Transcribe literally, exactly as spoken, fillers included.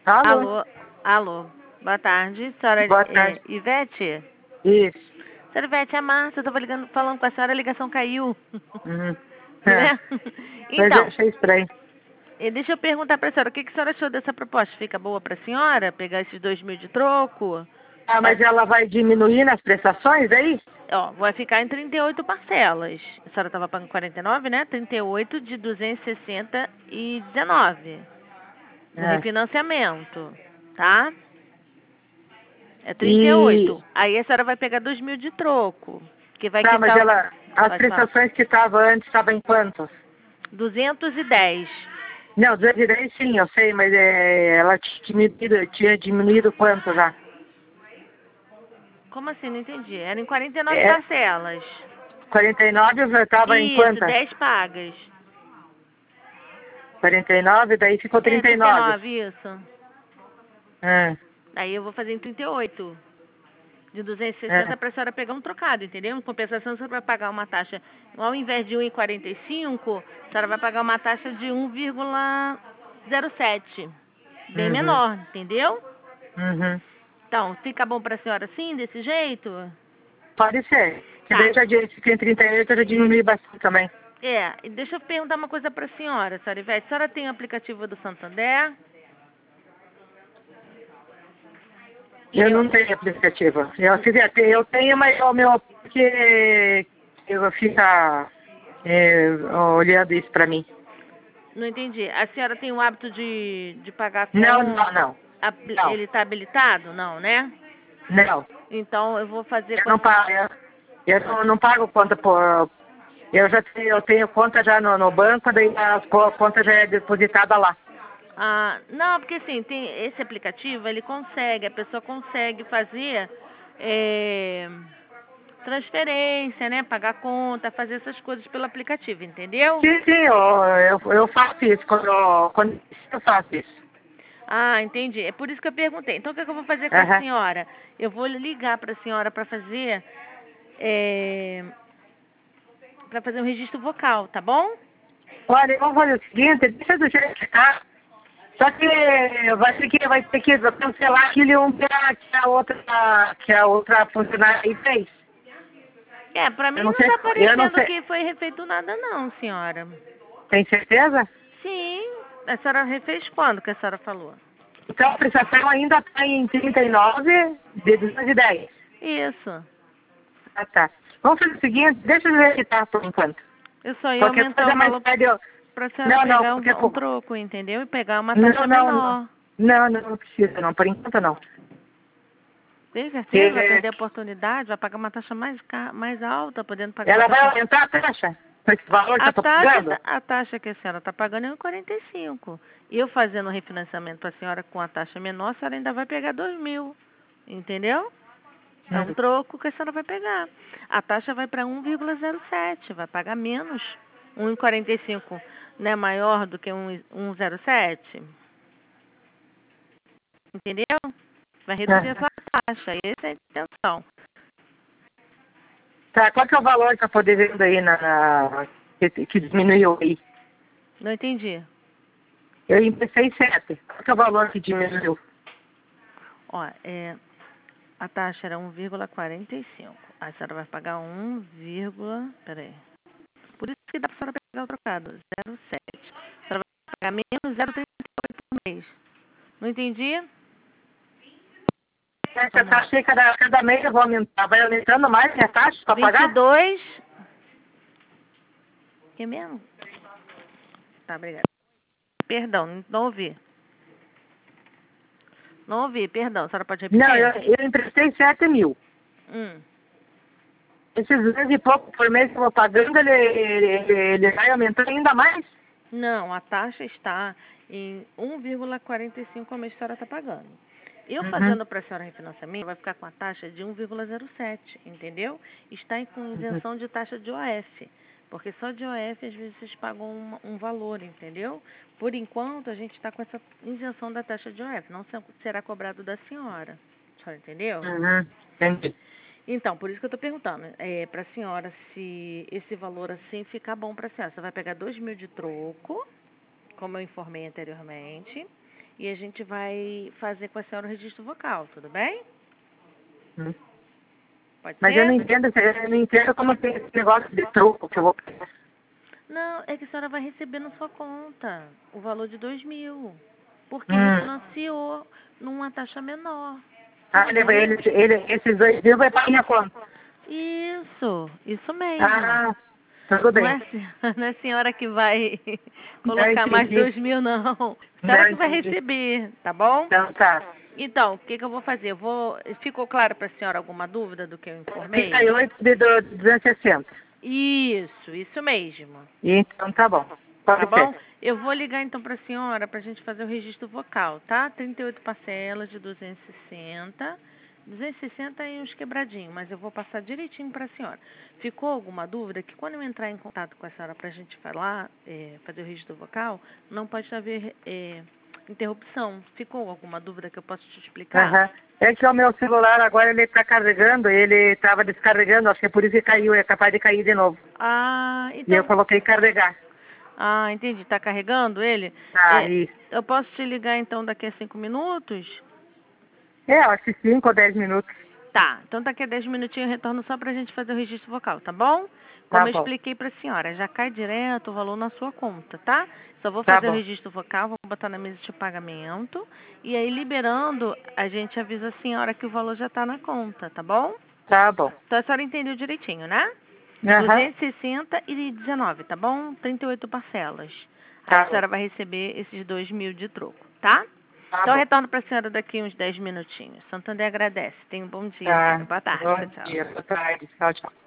Alô? Alô, alô, boa tarde, senhora Boa é, tarde. Ivete? Isso. Senhora Ivete, é a Márcia, eu tava ligando, falando com a senhora, a ligação caiu, Uhum. É. né? Mas eu Então, achei estranho. e deixa eu perguntar pra senhora, o que, que a senhora achou dessa proposta? Fica boa pra senhora, pegar esses dois mil de troco? Ah, Vai, mas ela vai diminuir nas prestações aí? ó, vai ficar em trinta e oito parcelas. A senhora tava pagando quarenta e nove, né? trinta e oito de duzentos e sessenta e dezenove, no É. refinanciamento, tá? É trinta e E. oito. Aí a senhora vai pegar dois mil de troco. Que vai Tá, mas quitar. ela. As Pode falar. prestações que estavam antes estavam em quantos? duzentos e dez. Não, duzentos e dez sim, eu sei, mas é, ela tinha diminuído, tinha diminuído quanto já? Como assim? Não entendi. Era em quarenta e nove É, parcelas. quarenta e nove já estava em Isso, quantas? dez pagas. quarenta e nove, daí ficou É, trinta e trinta e nove. nove, isso. É, Aí eu vou fazer em trinta e oito. De duzentos e sessenta é. para a senhora pegar um trocado, entendeu? Em compensação, a senhora vai pagar uma taxa, ao invés de um vírgula quarenta e cinco, a senhora vai pagar uma taxa de um vírgula zero sete. Bem Uhum, menor, entendeu? uhum. Então, fica bom para a senhora assim, desse jeito? Pode ser. Que Tá. daí já di- fica em trinta e oito, já diminui bastante também. É, e deixa eu perguntar uma coisa para a senhora, senhora Ivete. A senhora tem o aplicativo do Santander? Eu Eu não tenho aplicativo. Eu, quer dizer, eu tenho, mas o meu porque eu fica é, olhando isso pra mim. não entendi. A senhora tem o hábito de, de pagar Não, com... não, não. apli- Não, Ele está habilitado? Não, né? não. Então, eu vou fazer Eu com a... não pago, eu, eu não, não pago conta por. Eu já tenho, eu tenho conta já no, no banco, daí a co- conta já é depositada lá. Ah, não, porque assim, tem esse aplicativo, ele consegue, a pessoa consegue fazer é, transferência, né? Pagar conta, fazer essas coisas pelo aplicativo, entendeu? Sim, sim, eu, eu, eu faço isso, quando eu, quando eu faço isso. Ah, entendi. É por isso que eu perguntei. Então, o que, é que eu vou fazer com a Aham. senhora? Eu vou ligar para a senhora para fazer, é, para fazer um registro vocal, tá bom? Olha, vamos fazer o seguinte, deixa do jeito que tá. Só que vai ter que, vai ter que cancelar aquele um que a, que a outra, que a outra funcionária aí fez. É, para Eu mim não não sei, tá eu não aparecendo sei. que foi refeito nada não, senhora. Tem certeza? Sim, a senhora refez quando que a senhora falou? Então a prestação ainda está em trinta e nove de duzentos e dez. Isso. Ah, tá. Vamos fazer o seguinte, deixa eu ver que tá por enquanto. Eu só ia Qualquer aumentar coisa o mais valor tarde eu... pra senhora Não, não, pegar qualquer um, um coisa. troco, entendeu? E pegar uma Não, taxa não, não. menor. Não, não, não precisa não, por enquanto não. Tem certeza? Vai Porque perder a oportunidade? Vai pagar uma taxa mais, ca... mais alta, podendo pagar uma ela vai taxa... aumentar a taxa por esse valor que A eu tô taxa, pagando. tá- a taxa que a senhora está pagando é um quarenta e cinco. E eu fazendo o refinanciamento para a senhora com a taxa menor, a senhora ainda vai pegar dois mil. Entendeu? É um Hum. troco que a senhora vai pegar. A taxa vai para um vírgula zero sete, vai pagar menos. um vírgula quarenta e cinco não é maior do que um um vírgula zero sete? Entendeu? Vai reduzir a É. sua taxa. Essa é a intenção. Tá, qual que é o valor que eu poder ver aí na, na- que, que diminuiu aí? Não entendi. Eu emprestei sete. Qual que é o valor que diminuiu? Ó, é, a taxa era um vírgula quarenta e cinco. A senhora vai pagar um, peraí. Por isso que dá para a senhora pegar o trocado. zero vírgula sete. A senhora vai pagar menos zero vírgula trinta e oito por mês. Não entendi? Essa Vamos lá. taxa aí, cada, cada mês eu vou aumentar. Vai aumentando mais minha taxa para vinte e pagar? dois. Que mesmo? Tá, obrigada. Perdão, não ouvi. Não ouvi, perdão. A senhora pode Não, repetir? eu, eu emprestei sete mil. Hum. Esses dois e pouco por mês que eu vou pagando, ele, ele, ele, ele vai aumentando ainda mais? Não, a taxa está em um vírgula quarenta e cinco a mês que a senhora está pagando. Eu Uhum. fazendo para a senhora refinanciamento, vai ficar com a taxa de um vírgula zero sete, entendeu? Está em- com Uhum. isenção de taxa de O F. Porque só de O F às vezes vocês pagam um, um valor, entendeu? Por enquanto a gente está com essa isenção da taxa de O F, não se- será cobrado da senhora. A senhora entendeu? Uhum. Entendi. Então, por isso que eu estou perguntando, é, para a senhora se esse valor assim ficar bom para a senhora. Você vai pegar dois mil de troco, como eu informei anteriormente, e a gente vai fazer com a senhora o registro vocal, tudo bem? Hum. Pode Mas ser? eu não entendo, eu não entendo como tem esse negócio de troco que eu vou pagar. Não, é que a senhora vai receber na sua conta o valor de dois mil, porque Hum. refinanciou numa taxa menor. Você Ah, ele, entendeu? ele, ele, esses dois mil vai para minha conta. Isso, isso mesmo. Ah, tudo Não bem. é, a se- não é a senhora que vai Não colocar mais entendi. dois mil, não. A senhora Não que vai entendi. receber, tá bom? Então tá. Então, o que, que eu vou fazer? Eu vou. Ficou claro para a senhora alguma dúvida do que eu trinta informei? e oito de do- de duzentos e sessenta. Isso, isso mesmo. Então tá bom. Tá Pode ser. bom? Eu vou ligar então para a senhora para a gente fazer o registro vocal, tá? trinta e oito parcelas de duzentos e sessenta. duzentos e sessenta e uns quebradinhos, mas eu vou passar direitinho para a senhora. Ficou alguma dúvida? Que quando eu entrar em contato com a senhora para a gente falar, é, fazer o registro vocal, não pode haver é, interrupção. Ficou alguma dúvida que eu posso te explicar? Aham. É que o meu celular agora ele está carregando, ele estava descarregando, acho que é por isso que caiu, é capaz de cair de novo. Ah, E eu então. coloquei carregar. Ah, entendi. Tá carregando ele? Ah, É, isso. eu posso te ligar então daqui a cinco minutos? É, acho que cinco ou dez minutos. Tá, então daqui a dez minutinhos eu retorno só pra gente fazer o registro vocal, tá bom? Tá Como eu bom. expliquei pra senhora, já cai direto o valor na sua conta, tá? Só vou Tá fazer o bom. registro vocal, vou botar na mesa de pagamento e aí liberando, a gente avisa a senhora que o valor já tá na conta, tá bom? Tá bom. Então a senhora entendeu direitinho, né? Aham. duzentos e sessenta e dezenove, tá bom? trinta e oito parcelas. Aí a Tá bom. senhora vai receber esses dois mil de troco, tá? Tá Então eu bom. retorno para a senhora daqui uns dez minutinhos. Santander agradece. Tenha um bom dia, Tá. senhora. Boa tarde. Bom Tchau, tchau. dia. Boa tarde. Tchau, tchau.